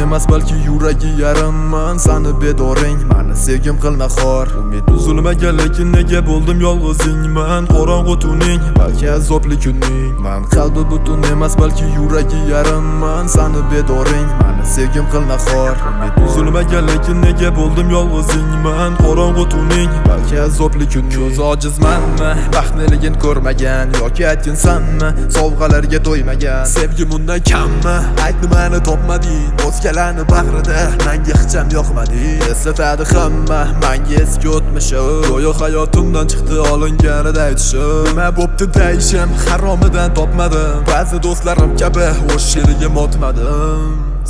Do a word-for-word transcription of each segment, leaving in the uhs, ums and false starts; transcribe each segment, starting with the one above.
emas balki yuragi yarimman. Sani bedoring, mani sevgim qilma xor. Umid uzilmagan lekin nega bo'ldim yolg'izingman. Qorong'u tuning, balki azobli kuning. Man qalbi butun emas balki yuragi yarimman. Sani bedoring, mani sevgim qilma xor. Umid uzilmagan lekin nega bo'ldim yolg'izingman. Qorong'u tuning, balki azobli kuning. Ko'z ojizmanmi, baxtliligin ko'rmagan yoki aytginsanmi, sovg'alarga to'ymagan. Sevgim undan kammi, ayt nimani topmading. O'zgalarni bag'rida menga hecham yoqmading. Eslatadi hamma menga eski o'tmishim. Go'yo hayotimdan chiqdi olinganida aytishim. Nima bo'pti deyishim, haromidan topmadim. Ba'zi do'stlarim kabi o'sh sherigim o'tmadim.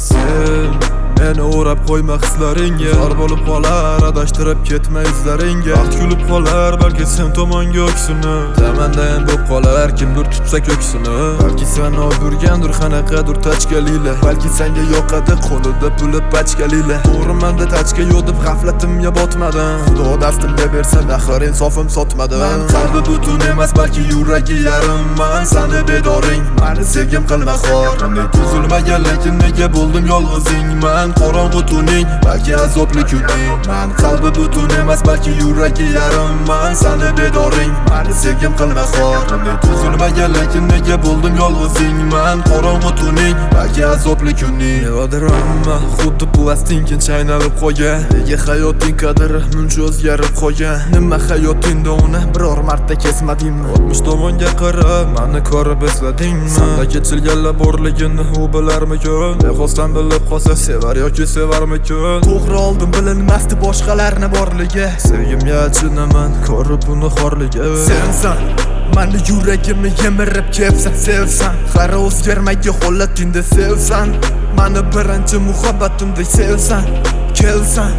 Sen meni o'rab qo'yma hislaringga. Zor bo'lib qolar adashtirib ketma izlaringga. Vaqt kulib qolar balki sen tomonga o'ksini. Zamandan bo'lib qolar kimdir tutsa ko'ksini. Balki sen o'yburgandir qanaqadir tachkalilar. Balki senga yoqadi qo'lida puli pachkalilar. To'g'rimanda tachka yo'q deb g'aflatimga botmadim. Xudo dastimga bersa axir insofim sotmadim. Men qalbi butun emas balki yuragi yarimman. Sani bedoring, mani sevgim qilma xor. Uzilmagan lekin nega bo'ldim yolg'izingman. Qorong'u tuning, balki azobli kuning. Men qalbi butun emas balki yuragi yarimman. Sani bedoring, mani sevgim qilma xor. Uzilmagan lekin nega bo'ldim yolg'izingman. Qorong'u tuning, balki azobli kuning. Yodiramma xuddi plastinkin chaynalib qo'ygan. Nega hayoting qadri muncha o'zgarib qo'ygan. Nima hayotingda uni biror marta kesmadingmi? o'tmish tomonga qarab meni ko'rib esladingmi? Senda kechilganlar borligini u bilarmikin? Bexosdan bilib qolsa sevar yoki sevarmikin? To'g'ri oldin bilinmasdi boshqalarni borligi. Sevgim yalchinaman ko'rib uni xorligi. Sensan mani yuragimni yemirib kepsan, sevsan. Qara o'zgarmagan holatingda sevsan. Mani birinchi muhabbatimdek sevsan, kelsan.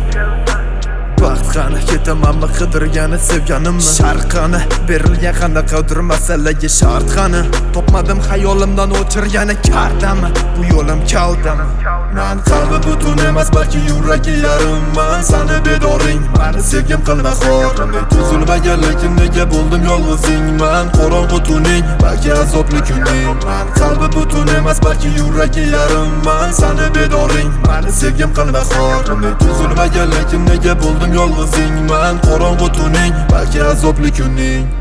Baxt qani, ketamanmi qidirgani sevganimmi? Sharq qani, berilgan qanaqadir masalaga shart qani. Topmadim xayolimdan o'chirgani kartami? Bu yo'lim kaldami? Men qalbi butun emas balki yuragi yarimman. Sani bedoring, mani sevgim qilma xor. Uzilmagan lekin nega bo'ldim yolg'izingman. Qorong'u tuning, balki azobli kuning. Men qalbi butun emas balki yuragi yarimman. Sani bedoring, mani sevgim qilma xor. Uzilmagan lekin nega bo'ldim yolg'izingman. Qorong'u tuning, balki azobli kuning.